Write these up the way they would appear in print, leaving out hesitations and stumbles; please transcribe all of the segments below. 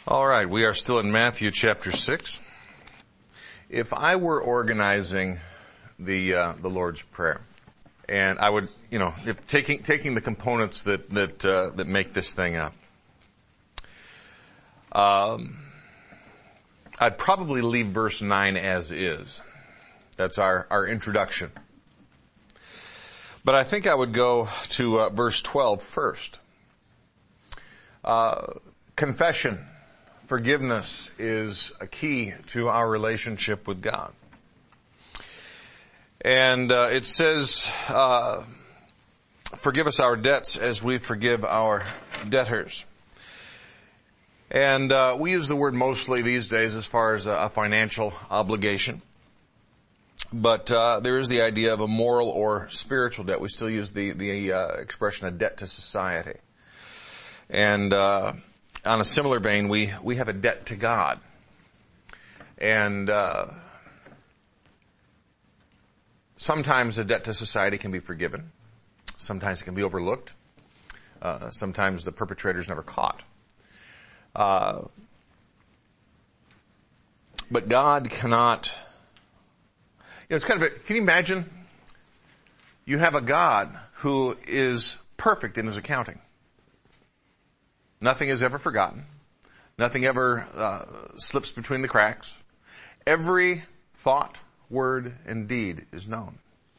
All right, we are still in Matthew chapter 6. If I were organizing the Lord's Prayer, and I would, if taking the components that make this thing up, I'd probably leave verse 9 as is. That's our introduction. But I think I would go to verse 12 first. Confession. Forgiveness is a key to our relationship with God. And it says, forgive us our debts as we forgive our debtors. And we use the word mostly these days as far as a financial obligation. But there is the idea of a moral or spiritual debt. We still use the expression a debt to society. And on a similar vein, we have a debt to God. And sometimes a debt to society can be forgiven. Sometimes it can be overlooked. Sometimes the perpetrator is never caught. But God cannot... it's kind of can you imagine? You have a God who is perfect in his accounting. Nothing is ever forgotten. Nothing ever slips between the cracks. Every thought, word, and deed is known.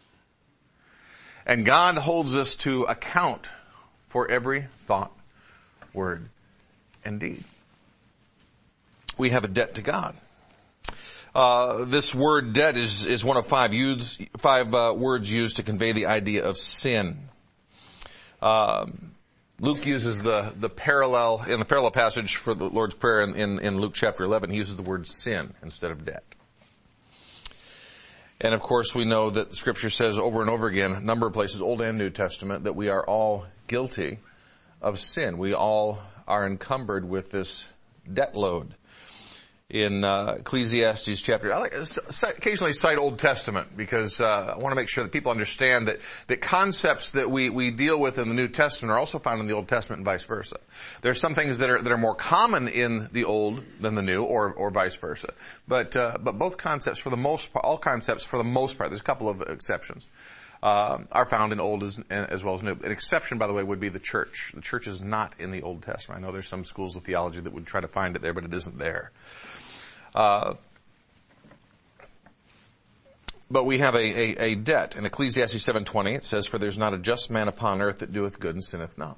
And God holds us to account for every thought, word, and deed. We have a debt to God. This word debt is one of five words used to convey the idea of sin. Luke uses the parallel, in the parallel passage for the Lord's Prayer in Luke chapter 11, he uses the word sin instead of debt. And of course we know that the scripture says over and over again, a number of places, Old and New Testament, that we are all guilty of sin. We all are encumbered with this debt load. In Ecclesiastes chapter, I like occasionally cite Old Testament because I want to make sure that people understand that concepts that we deal with in the New Testament are also found in the Old Testament and vice versa. There are some things that are more common in the Old than the New, or vice versa. But both concepts, for the most part, all concepts for the most part, there's a couple of exceptions, are found in Old as well as New. An exception, by the way, would be the church. The church is not in the Old Testament. I know there's some schools of theology that would try to find it there, but it isn't there. But we have a debt. In Ecclesiastes 7:20 it says, for there's not a just man upon earth that doeth good and sinneth not.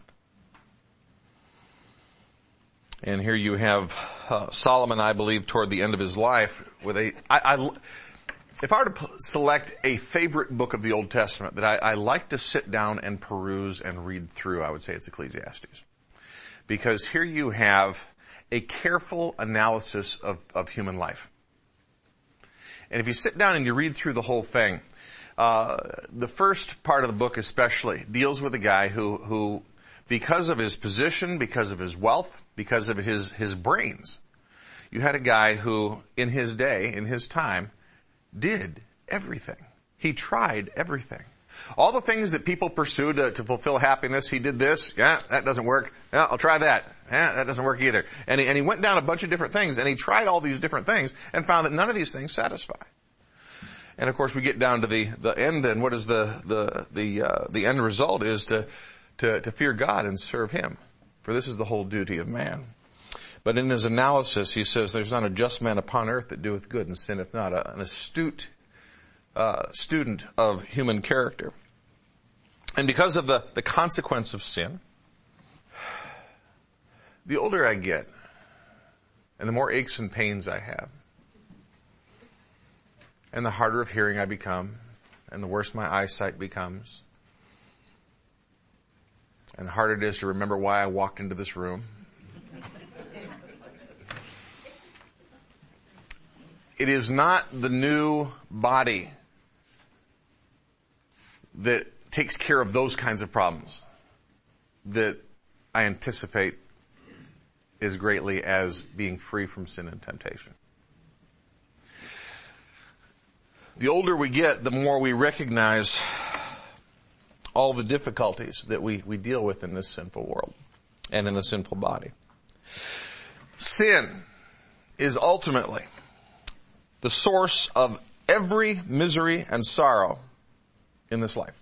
And here you have Solomon, I believe, toward the end of his life with if I were to select a favorite book of the Old Testament that I like to sit down and peruse and read through, I would say it's Ecclesiastes. Because here you have a careful analysis of human life. And if you sit down and you read through the whole thing, the first part of the book especially deals with a guy who because of his position, because of his wealth, because of his brains, you had a guy who in his day, in his time, did everything. He tried everything. All the things that people pursue to fulfill happiness, he did this. Yeah, that doesn't work. Yeah, I'll try that. Yeah, that doesn't work either. And he went down a bunch of different things, and he tried all these different things, and found that none of these things satisfy. And of course, we get down to the end, and what is the end result is to fear God and serve Him, for this is the whole duty of man. But in his analysis, he says, there's not a just man upon earth that doeth good and sinneth not. An astute student of human character. And because of the consequence of sin, the older I get, and the more aches and pains I have, and the harder of hearing I become, and the worse my eyesight becomes, and the harder it is to remember why I walked into this room, it is not the new body that takes care of those kinds of problems that I anticipate as greatly as being free from sin and temptation. The older we get, the more we recognize all the difficulties that we deal with in this sinful world and in the sinful body. Sin is ultimately the source of every misery and sorrow in this life.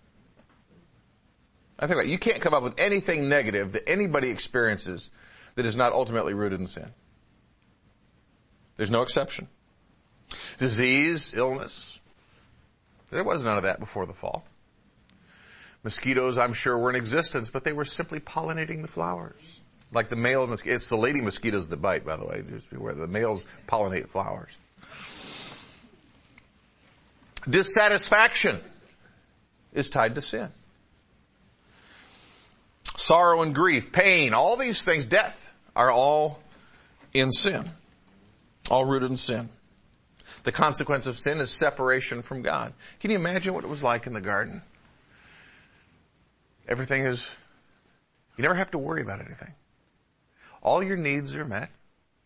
I think about it. You can't come up with anything negative that anybody experiences that is not ultimately rooted in sin. There's no exception. Disease, illness. There was none of that before the fall. Mosquitoes, I'm sure, were in existence, but they were simply pollinating the flowers. Like the male mosquitoes. It's the lady mosquitoes that bite, by the way. Just beware. The males pollinate flowers. Dissatisfaction is tied to sin. Sorrow and grief, pain, all these things, death, are all in sin. All rooted in sin. The consequence of sin is separation from God. Can you imagine what it was like in the garden? Everything is, you never have to worry about anything. All your needs are met.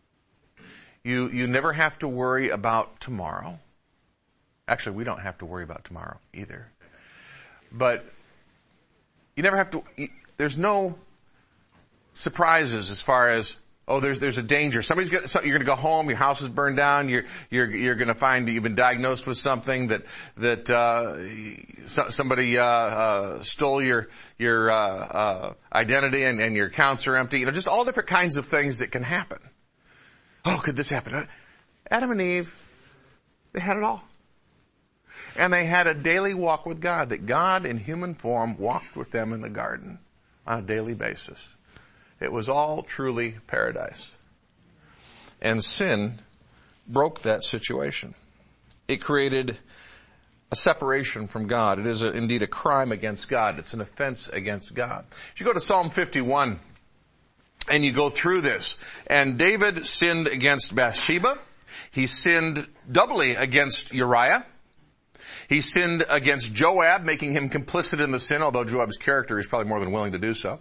You never have to worry about tomorrow. Actually, we don't have to worry about tomorrow either. But you never have to, there's no surprises as far as, oh, there's a danger. You're going to go home, your house is burned down, you're going to find that you've been diagnosed with something that somebody stole your identity and your accounts are empty. Just all different kinds of things that can happen. Oh, could this happen? Adam and Eve, they had it all. And they had a daily walk with God, that God in human form walked with them in the garden on a daily basis. It was all truly paradise. And sin broke that situation. It created a separation from God. It is indeed a crime against God. It's an offense against God. If you go to Psalm 51 and you go through this, and David sinned against Bathsheba. He sinned doubly against Uriah. He sinned against Joab, making him complicit in the sin, although Joab's character is probably more than willing to do so.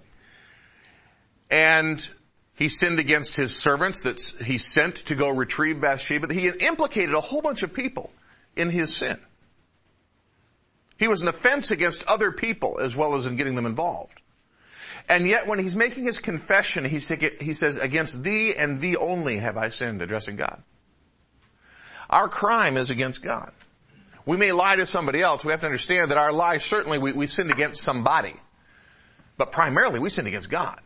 And he sinned against his servants that he sent to go retrieve Bathsheba. He had implicated a whole bunch of people in his sin. He was an offense against other people as well as in getting them involved. And yet when he's making his confession, he says, against thee and thee only have I sinned, addressing God. Our crime is against God. We may lie to somebody else. We have to understand that our lie, certainly we sinned against somebody. But primarily we sinned against God.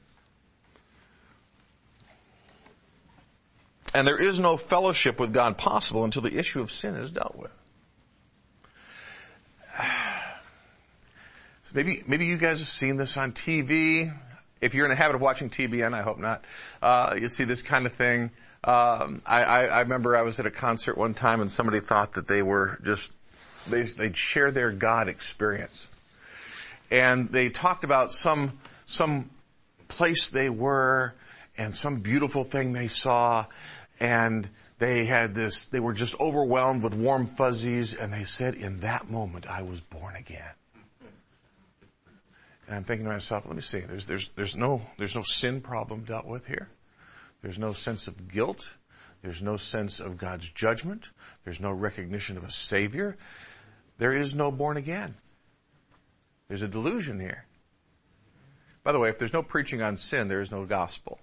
And there is no fellowship with God possible until the issue of sin is dealt with. So maybe you guys have seen this on TV. If you're in the habit of watching TBN, I hope not. You see this kind of thing. I remember I was at a concert one time and somebody thought that they were they'd share their God experience. And they talked about some place they were and some beautiful thing they saw. And they were just overwhelmed with warm fuzzies, and they said, in that moment, I was born again. And I'm thinking to myself, let me see, there's no sin problem dealt with here. There's no sense of guilt. There's no sense of God's judgment. There's no recognition of a Savior. There is no born again. There's a delusion here. By the way, if there's no preaching on sin, there is no gospel.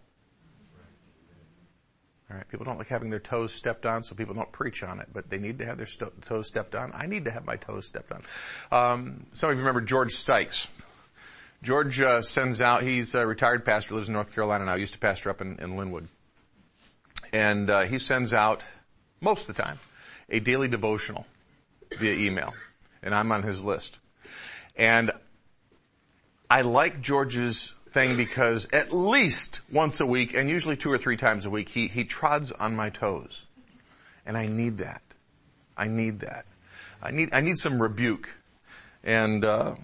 All right, people don't like having their toes stepped on, so people don't preach on it, but they need to have their toes stepped on. I need to have my toes stepped on. Some of you remember George Stikes. George sends out, he's a retired pastor, lives in North Carolina now, used to pastor up in Linwood. And he sends out, most of the time, a daily devotional via email. And I'm on his list. And I like George's thing because at least once a week, and usually 2 or 3 times a week, he trods on my toes. And I need that. I need that. I need some rebuke. And,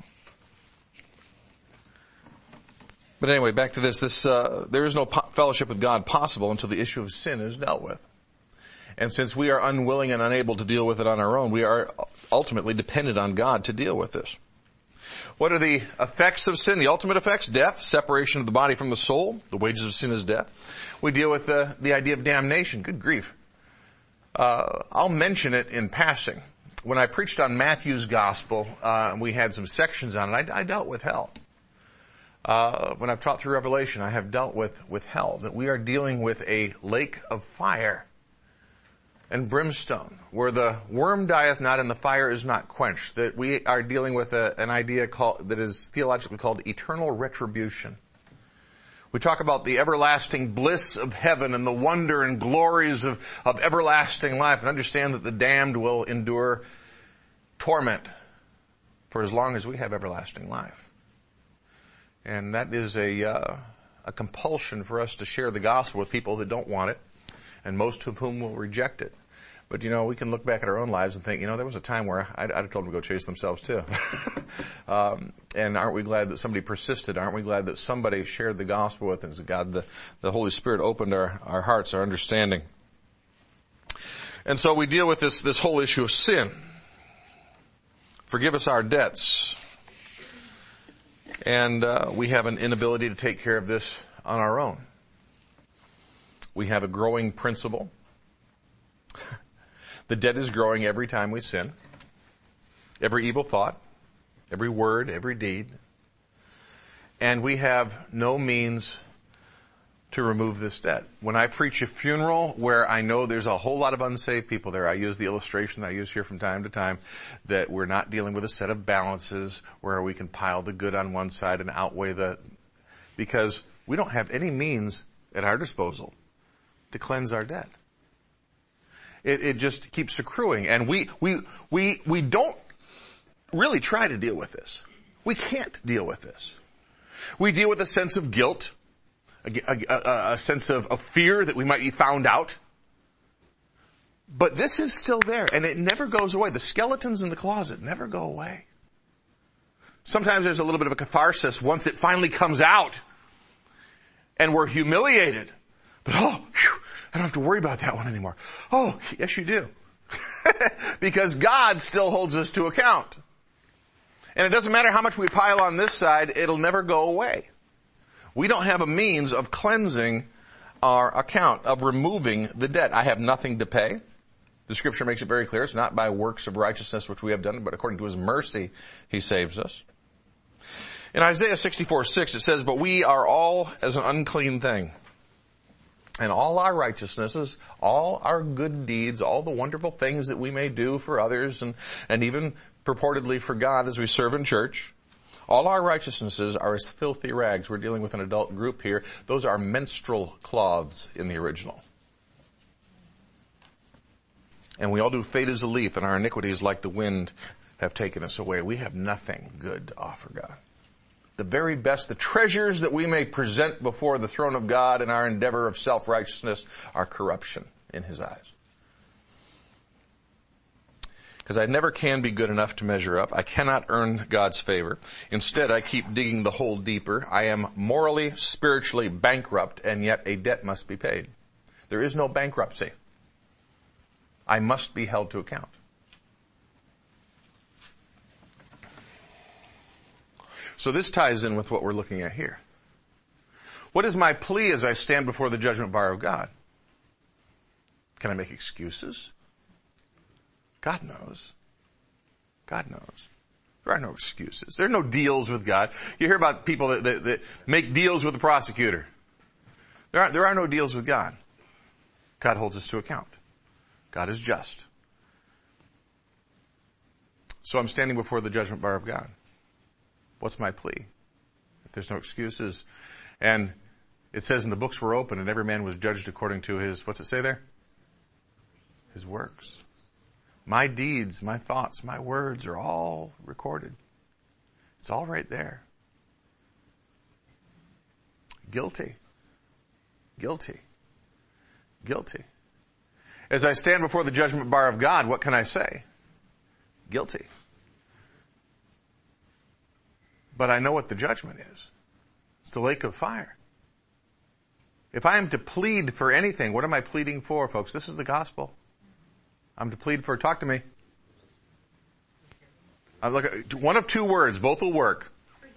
but anyway, back to this. There is no fellowship with God possible until the issue of sin is dealt with. And since we are unwilling and unable to deal with it on our own, we are ultimately dependent on God to deal with this. What are the effects of sin? The ultimate effects: death, separation of the body from the soul. The wages of sin is death. We deal with the idea of damnation. Good grief. I'll mention it in passing. When I preached on Matthew's gospel, we had some sections on it. I dealt with hell. when I've taught through Revelation, I have dealt with hell, that we are dealing with a lake of fire and brimstone, where the worm dieth not and the fire is not quenched, that we are dealing with an idea that is theologically called eternal retribution. We talk about the everlasting bliss of heaven and the wonder and glories of everlasting life, and understand that the damned will endure torment for as long as we have everlasting life. And that is a compulsion for us to share the gospel with people that don't want it, and most of whom will reject it. But, we can look back at our own lives and think, there was a time where I'd have told them to go chase themselves too. And aren't we glad that somebody persisted? Aren't we glad that somebody shared the gospel with us? God, the Holy Spirit opened our hearts, our understanding. And so we deal with this whole issue of sin. Forgive us our debts. And we have an inability to take care of this on our own. We have a growing principle. The debt is growing every time we sin. Every evil thought, every word, every deed. And we have no means to remove this debt. When I preach a funeral where I know there's a whole lot of unsaved people there, I use the illustration that I use here from time to time, that we're not dealing with a set of balances where we can pile the good on one side and outweigh because we don't have any means at our disposal to cleanse our debt. It just keeps accruing, and we don't really try to deal with this. We can't deal with this. We deal with a sense of guilt, a sense of fear that we might be found out. But this is still there, and it never goes away. The skeletons in the closet never go away. Sometimes there's a little bit of a catharsis once it finally comes out, and we're humiliated. But I don't have to worry about that one anymore. Oh, yes you do. Because God still holds us to account. And it doesn't matter how much we pile on this side, it'll never go away. We don't have a means of cleansing our account, of removing the debt. I have nothing to pay. The scripture makes it very clear. It's not by works of righteousness which we have done, but according to his mercy, he saves us. In Isaiah 64:6, it says, "But we are all as an unclean thing. And all our righteousnesses, all our good deeds, all the wonderful things that we may do for others and even purportedly for God as we serve in church, all our righteousnesses are as filthy rags." We're dealing with an adult group here. Those are menstrual cloths in the original. And we all do fade as a leaf, and our iniquities like the wind have taken us away. We have nothing good to offer God. The very best, the treasures that we may present before the throne of God in our endeavor of self-righteousness are corruption in his eyes. Because I never can be good enough to measure up. I cannot earn God's favor. Instead, I keep digging the hole deeper. I am morally, spiritually bankrupt, and yet a debt must be paid. There is no bankruptcy. I must be held to account. So this ties in with what we're looking at here. What is my plea as I stand before the judgment bar of God? Can I make excuses? God knows. God knows. There are no excuses. There are no deals with God. You hear about people that make deals with the prosecutor. There are no deals with God. God holds us to account. God is just. So I'm standing before the judgment bar of God. What's my plea? If there's no excuses, and it says in the books were open and every man was judged according to his, what's it say there? His works. My deeds, my thoughts, my words are all recorded. It's all right there. Guilty. Guilty. Guilty. As I stand before the judgment bar of God, what can I say? Guilty. But I know what the judgment is. It's the lake of fire. If I am to plead for anything, what am I pleading for, folks? This is the gospel. I'm to plead for, talk to me. One of two words, both will work.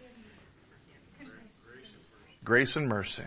Grace and mercy.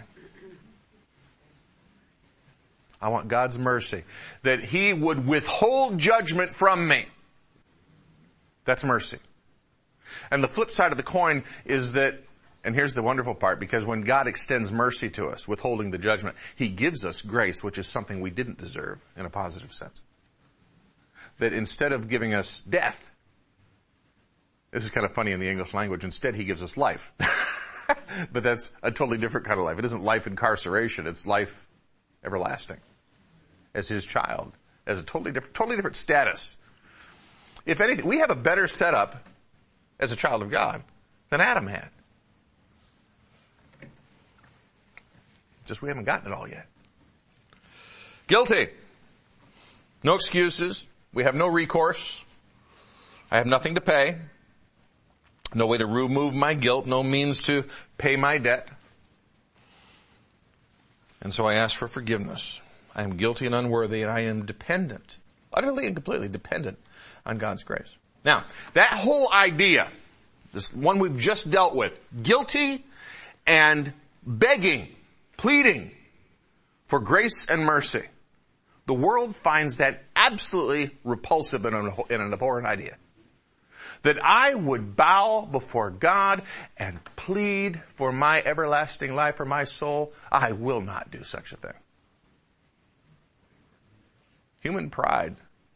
I want God's mercy. That he would withhold judgment from me. That's mercy. And the flip side of the coin is that And here's the wonderful part, because when God extends mercy to us, withholding the judgment, He gives us grace, which is something we didn't deserve in a positive sense. That instead of giving us death, this is kind of funny in the English language, instead He gives us life. But that's a totally different kind of life. It isn't life incarceration, it's life everlasting. As His child, as a totally different status. If anything, we have a better setup as a child of God than Adam had. Just we haven't gotten it all yet. Guilty. No excuses. We have no recourse. I have nothing to pay. No way to remove my guilt. No means to pay my debt. And so I ask for forgiveness. I am guilty and unworthy, and I am dependent, utterly and completely dependent on God's grace. Now, that whole idea, this one we've just dealt with, guilty and begging, pleading for grace and mercy, the world finds that absolutely repulsive and an abhorrent idea. That I would bow before God and plead for my everlasting life for my soul. I will not do such a thing. Human pride.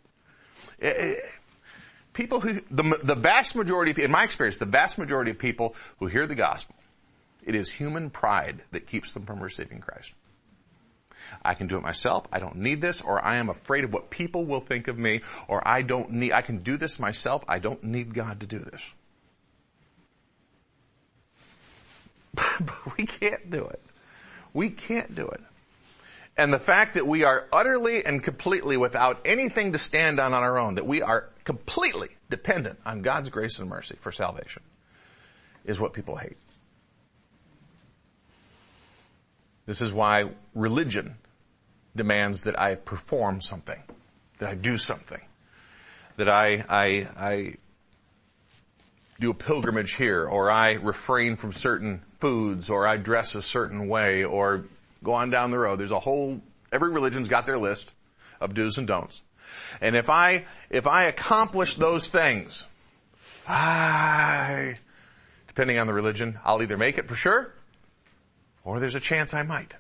People who, the vast majority, in my experience, the vast majority of people who hear the gospel, it is human pride that keeps them from receiving Christ. I can do it myself. I don't need this, or I am afraid of what people will think of me, or I can do this myself. I don't need God to do this. But we can't do it. We can't do it. And the fact that we are utterly and completely without anything to stand on our own, that we are completely dependent on God's grace and mercy for salvation, is what people hate. This is why religion demands that I perform something, that I do something, that I do a pilgrimage here, or I refrain from certain foods, or I dress a certain way, or go on down the road. Every religion's got their list of do's and don'ts. And if I accomplish those things, depending on the religion, I'll either make it for sure, or there's a chance I might.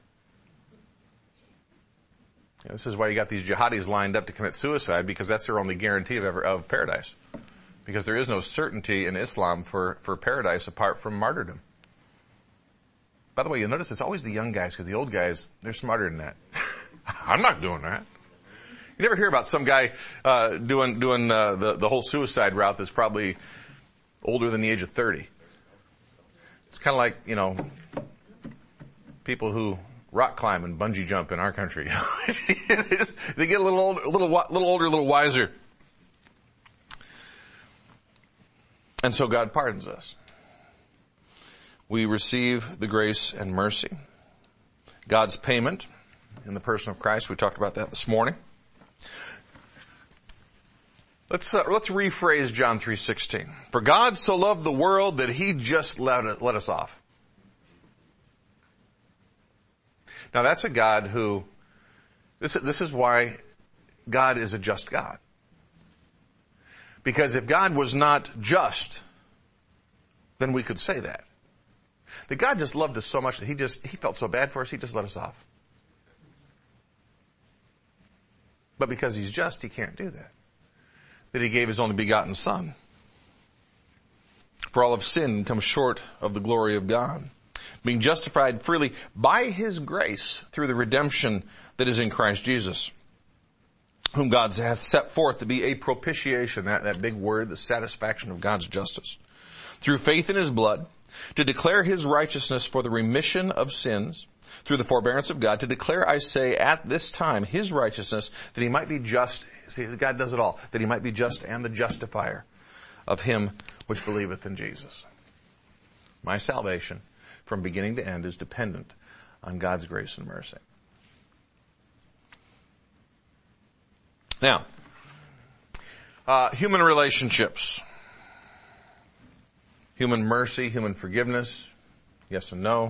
This is why you got these jihadis lined up to commit suicide, because that's their only guarantee of paradise. Because there is no certainty in Islam for paradise apart from martyrdom. By the way, you'll notice it's always the young guys, because the old guys, they're smarter than that. I'm not doing that. You never hear about some guy doing the whole suicide route that's probably older than the age of 30. It's kind of like, people who rock climb and bungee jump in our country. They get a little older, a little wiser. And so God pardons us. We receive the grace and mercy. God's payment in the person of Christ. We talked about that this morning. Let's rephrase John 3:16. For God so loved the world that He just let us off. Now that's a God who, this is why God is a just God. Because if God was not just, then we could say that. That God just loved us so much that He felt so bad for us, He just let us off. But because He's just, He can't do that. That He gave His only begotten Son. For all of sin comes short of the glory of God. Being justified freely by His grace through the redemption that is in Christ Jesus, whom God hath set forth to be a propitiation, that big word, the satisfaction of God's justice, through faith in His blood, to declare His righteousness for the remission of sins, through the forbearance of God, to declare, I say, at this time, His righteousness, that He might be just. See, God does it all. That He might be just and the justifier of him which believeth in Jesus. My salvation, from beginning to end, is dependent on God's grace and mercy. Now, human relationships. Human mercy, human forgiveness, yes and no.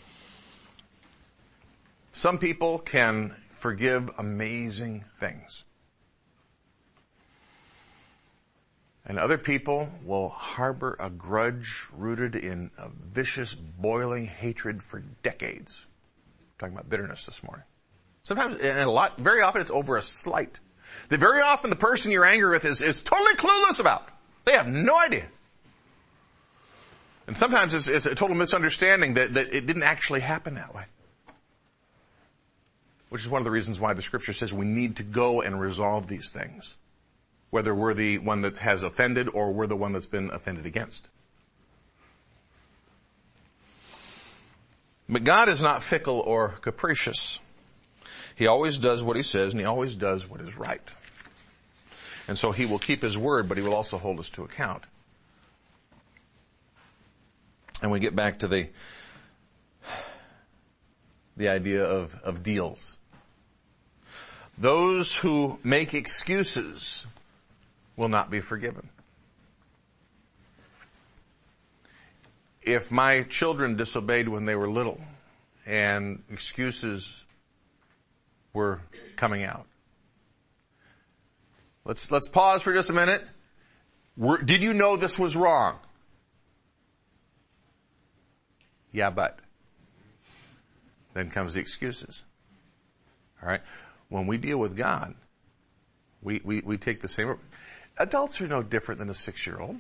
Some people can forgive amazing things. And other people will harbor a grudge rooted in a vicious, boiling hatred for decades. I'm talking about bitterness this morning. Sometimes, and very often it's over a slight. That very often the person you're angry with is totally clueless about. They have no idea. And sometimes it's a total misunderstanding that it didn't actually happen that way. Which is one of the reasons why the scripture says we need to go and resolve these things. Whether we're the one that has offended or we're the one that's been offended against. But God is not fickle or capricious. He always does what he says, and he always does what is right. And so he will keep his word, but he will also hold us to account. And we get back to the idea of deals. Those who make excuses will not be forgiven. If my children disobeyed when they were little and excuses were coming out, let's pause for just a minute. Did you know this was wrong? Yeah, but. Then comes the excuses. All right? When we deal with God, we take the same. Adults are no different than a 6-year-old.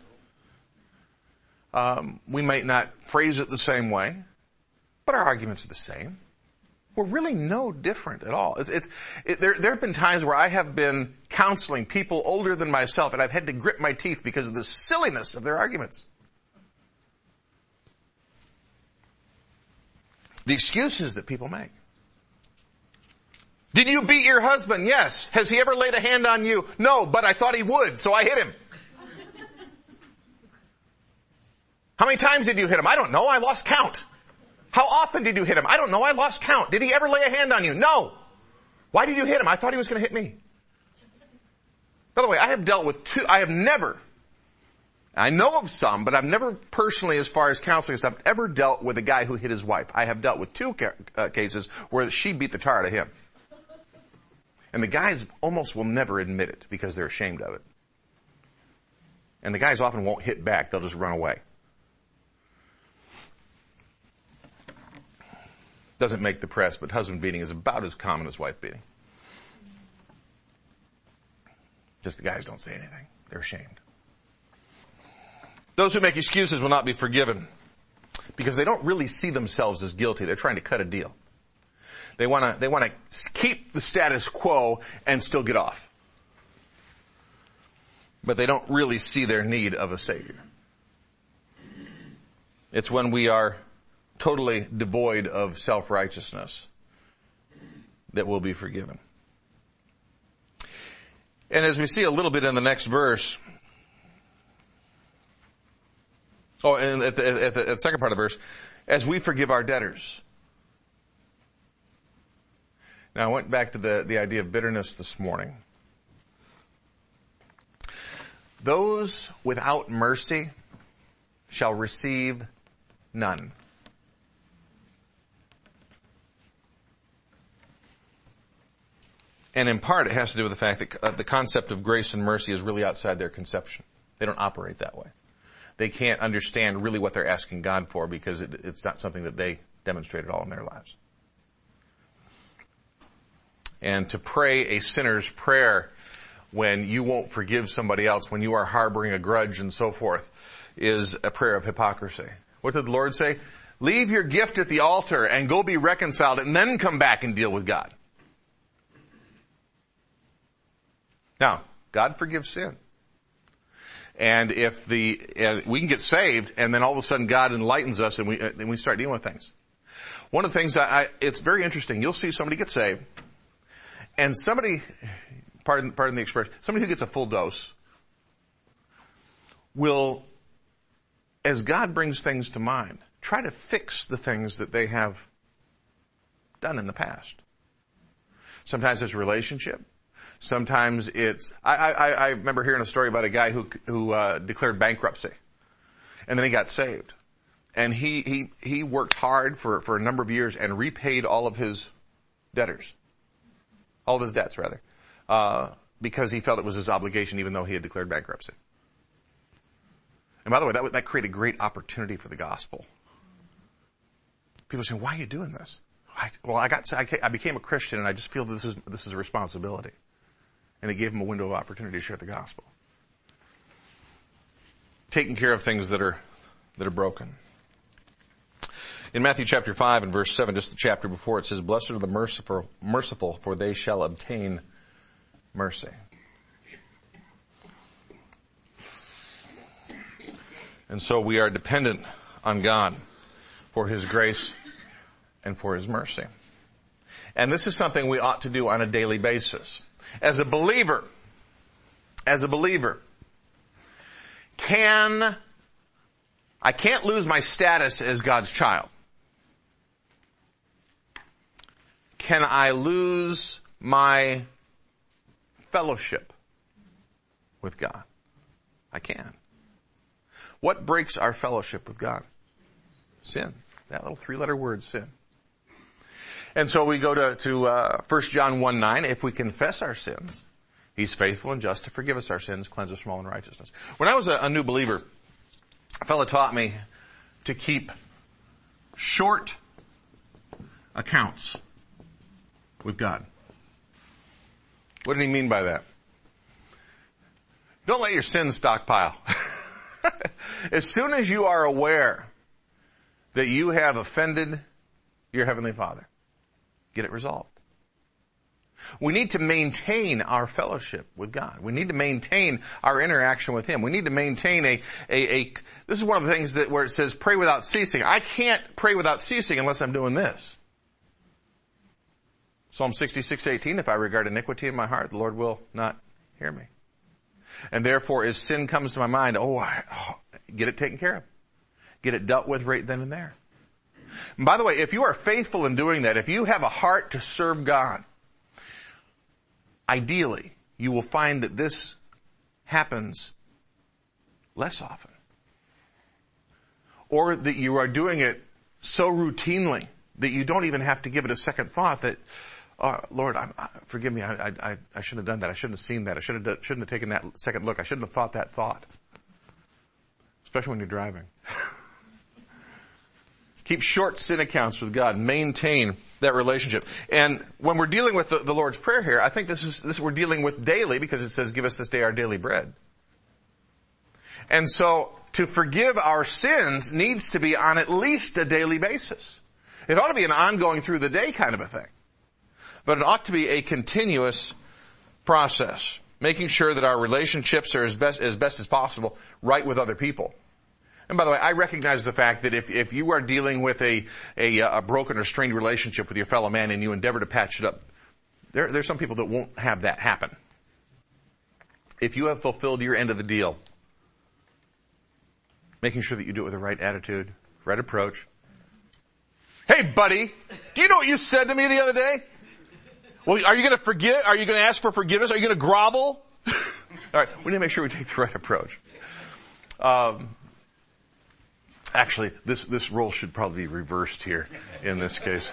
We might not phrase it the same way, but our arguments are the same. We're really no different at all. There have been times where I have been counseling people older than myself, and I've had to grit my teeth because of the silliness of their arguments. The excuses that people make. Did you beat your husband? Yes. Has he ever laid a hand on you? No, but I thought he would, so I hit him. How many times did you hit him? I don't know. I lost count. How often did you hit him? I don't know. I lost count. Did he ever lay a hand on you? No. Why did you hit him? I thought he was going to hit me. By the way, I have dealt with I know of some, but I've never personally, as far as counseling stuff, ever dealt with a guy who hit his wife. I have dealt with 2 cases where she beat the tar out of him. And the guys almost will never admit it because they're ashamed of it. And the guys often won't hit back. They'll just run away. Doesn't make the press, but husband beating is about as common as wife beating. Just the guys don't say anything. They're ashamed. Those who make excuses will not be forgiven because they don't really see themselves as guilty. They're trying to cut a deal. They want to keep the status quo and still get off. But they don't really see their need of a Savior. It's when we are totally devoid of self-righteousness that we'll be forgiven. And as we see a little bit in the next verse, and at the second part of the verse, as we forgive our debtors. Now I went back to the idea of bitterness this morning. Those without mercy shall receive none. And in part it has to do with the fact that the concept of grace and mercy is really outside their conception. They don't operate that way. They can't understand really what they're asking God for because it's not something that they demonstrate at all in their lives. And to pray a sinner's prayer when you won't forgive somebody else, when you are harboring a grudge and so forth, is a prayer of hypocrisy. What did the Lord say? Leave your gift at the altar and go be reconciled and then come back and deal with God. Now, God forgives sin. And if we can get saved and then all of a sudden God enlightens us and we start dealing with things. One of the things it's very interesting. You'll see somebody get saved and somebody, pardon the expression, somebody who gets a full dose will, as God brings things to mind, try to fix the things that they have done in the past. Sometimes it's a relationship. Sometimes it's, I remember hearing a story about a guy who declared bankruptcy. And then he got saved. And he worked hard for a number of years and repaid all of his debtors. All of his debts, rather. Because he felt it was his obligation even though he had declared bankruptcy. And by the way, that created a great opportunity for the gospel. People say, why are you doing this? I became a Christian and I just feel that this is a responsibility. And it gave them a window of opportunity to share the gospel. Taking care of things that are broken. In Matthew chapter 5 and verse 7, just the chapter before, it says, "Blessed are the merciful, for they shall obtain mercy." And so we are dependent on God for His grace and for His mercy. And this is something we ought to do on a daily basis. As a believer, I can't lose my status as God's child. Can I lose my fellowship with God? I can. What breaks our fellowship with God? Sin. That little 3-letter word, sin. And so we go to 1 John 1:9. If we confess our sins, He's faithful and just to forgive us our sins, cleanse us from all unrighteousness. When I was a new believer, a fellow taught me to keep short accounts with God. What did he mean by that? Don't let your sins stockpile. As soon as you are aware that you have offended your Heavenly Father, get it resolved. We need to maintain our fellowship with God. We need to maintain our interaction with Him. We need to maintain this is one of the things where it says pray without ceasing. I can't pray without ceasing unless I'm doing this. Psalm 66:18, if I regard iniquity in my heart, the Lord will not hear me. And therefore, as sin comes to my mind, get it taken care of. Get it dealt with right then and there. And by the way, if you are faithful in doing that, if you have a heart to serve God, ideally, you will find that this happens less often. Or that you are doing it so routinely that you don't even have to give it a second thought that, Lord, forgive me, I shouldn't have done that. I shouldn't have seen that. I shouldn't have taken that second look. I shouldn't have thought that thought. Especially when you're driving. Keep short sin accounts with God. Maintain that relationship. And when we're dealing with the Lord's Prayer here, I think this we're dealing with daily because it says, give us this day our daily bread. And so to forgive our sins needs to be on at least a daily basis. It ought to be an ongoing through the day kind of a thing. But it ought to be a continuous process, making sure that our relationships are as best as possible right with other people. And by the way, I recognize the fact that if you are dealing with a broken or strained relationship with your fellow man and you endeavor to patch it up, there's some people that won't have that happen. If you have fulfilled your end of the deal, making sure that you do it with the right attitude, right approach. Hey buddy, do you know what you said to me the other day? Well, are you going to forgive? Are you going to ask for forgiveness? Are you going to grovel? All right, we need to make sure we take the right approach. Actually, this role should probably be reversed here in this case.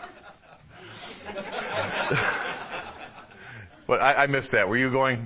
But I missed that. Were you going?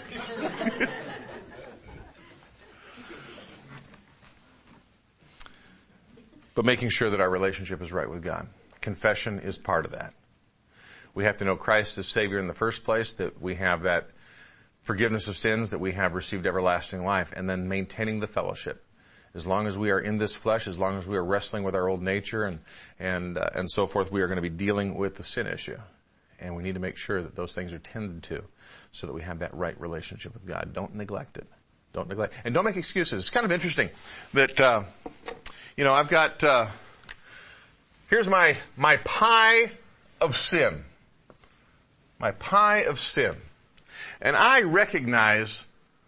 But making sure that our relationship is right with God. Confession is part of that. We have to know Christ as Savior in the first place, that we have that forgiveness of sins, that we have received everlasting life, and then maintaining the fellowship. As long as we are in this flesh, as long as we are wrestling with our old nature and so forth, we are going to be dealing with the sin issue. And we need to make sure that those things are tended to so that we have that right relationship with God. Don't neglect it. Don't neglect. And don't make excuses. It's kind of interesting that, I've got, here's my pie of sin. My pie of sin. And I recognize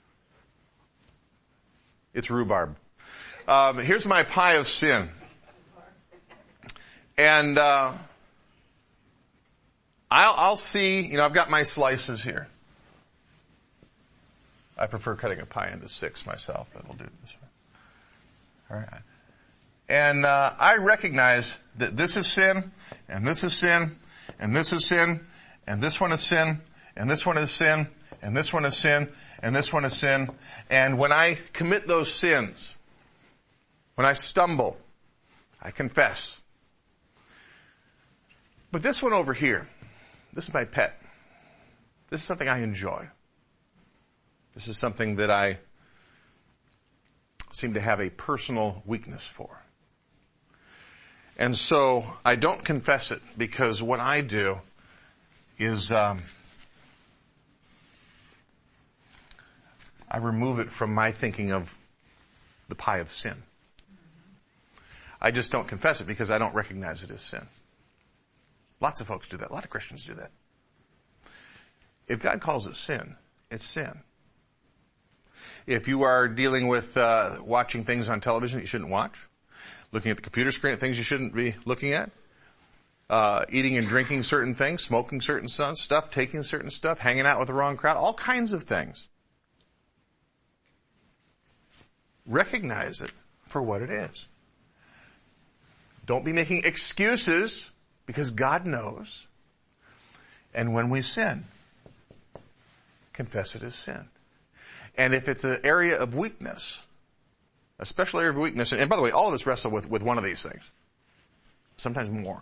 it's rhubarb. Here's my pie of sin. And, I'll see, I've got my slices here. I prefer cutting a pie into 6 myself, but we'll do it this way. All right. And, I recognize that this is sin, and this is sin, and this is sin, and this one is sin, and this one is sin, and this one is sin, and this one is sin. And when I commit those sins, when I stumble, I confess. But this one over here, this is my pet. This is something I enjoy. This is something that I seem to have a personal weakness for. And so I don't confess it, because what I do is I remove it from my thinking of the pie of sin. I just don't confess it because I don't recognize it as sin. Lots of folks do that. A lot of Christians do that. If God calls it sin, it's sin. If you are dealing with watching things on television that you shouldn't watch, looking at the computer screen at things you shouldn't be looking at, eating and drinking certain things, smoking certain stuff, taking certain stuff, hanging out with the wrong crowd, all kinds of things. Recognize it for what it is. Don't be making excuses, because God knows. And when we sin, confess it as sin. And if it's an area of weakness, a special area of weakness, and by the way, all of us wrestle with one of these things. Sometimes more.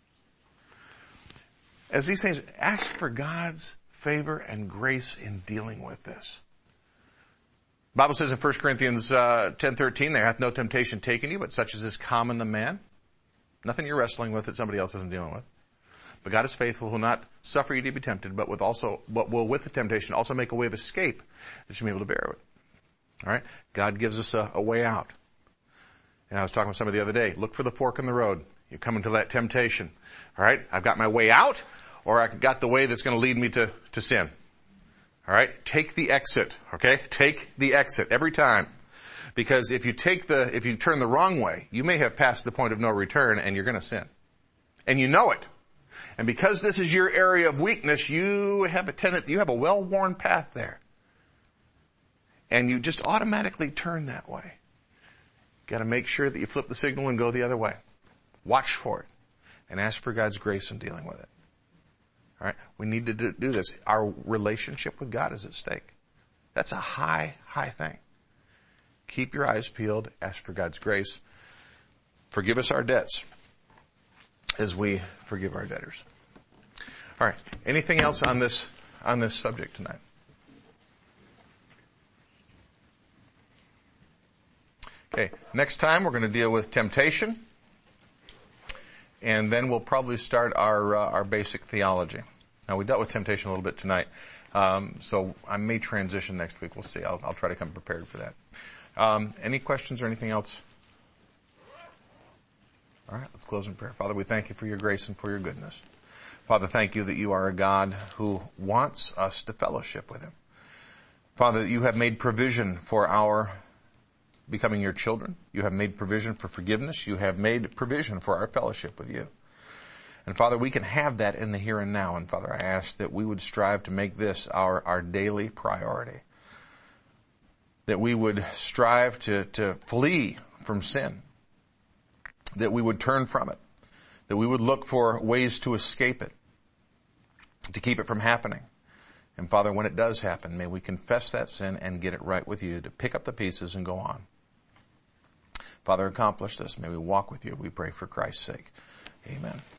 As these things, ask for God's favor and grace in dealing with this. The Bible says in 1 Corinthians 10:13, there hath no temptation taken you, but such as is common to man. Nothing you're wrestling with that somebody else isn't dealing with. But God is faithful, who will not suffer you to be tempted, but will with the temptation also make a way of escape that you'll be able to bear it. All right? God gives us a way out. And I was talking with somebody the other day. Look for the fork in the road. You come into that temptation. All right? I've got my way out, or I've got the way that's going to lead me to sin. All right? Take the exit. Okay? Take the exit every time. Because if you turn the wrong way, you may have passed the point of no return, and you're going to sin. And you know it. And because this is your area of weakness, you have a well-worn path there. And you just automatically turn that way. Got to make sure that you flip the signal and go the other way. Watch for it. And ask for God's grace in dealing with it. All right? We need to do this. Our relationship with God is at stake. That's a high, high thing. Keep your eyes peeled. Ask for God's grace. Forgive us our debts as we forgive our debtors. All right. Anything else on this subject tonight? Okay. Next time we're going to deal with temptation, and then we'll probably start our basic theology. Now, we dealt with temptation a little bit tonight, so I may transition next week. We'll see. I'll try to come prepared for that. Any questions or anything else? All right, let's close in prayer. Father, we thank you for your grace and for your goodness. Father, thank you that you are a God who wants us to fellowship with him. Father, that you have made provision for our becoming your children. You have made provision for forgiveness. You have made provision for our fellowship with you. And Father, we can have that in the here and now. And Father, I ask that we would strive to make this our daily priority. That we would strive to flee from sin. That we would turn from it. That we would look for ways to escape it. To keep it from happening. And Father, when it does happen, may we confess that sin and get it right with you. To pick up the pieces and go on. Father, accomplish this. May we walk with you. We pray for Christ's sake. Amen.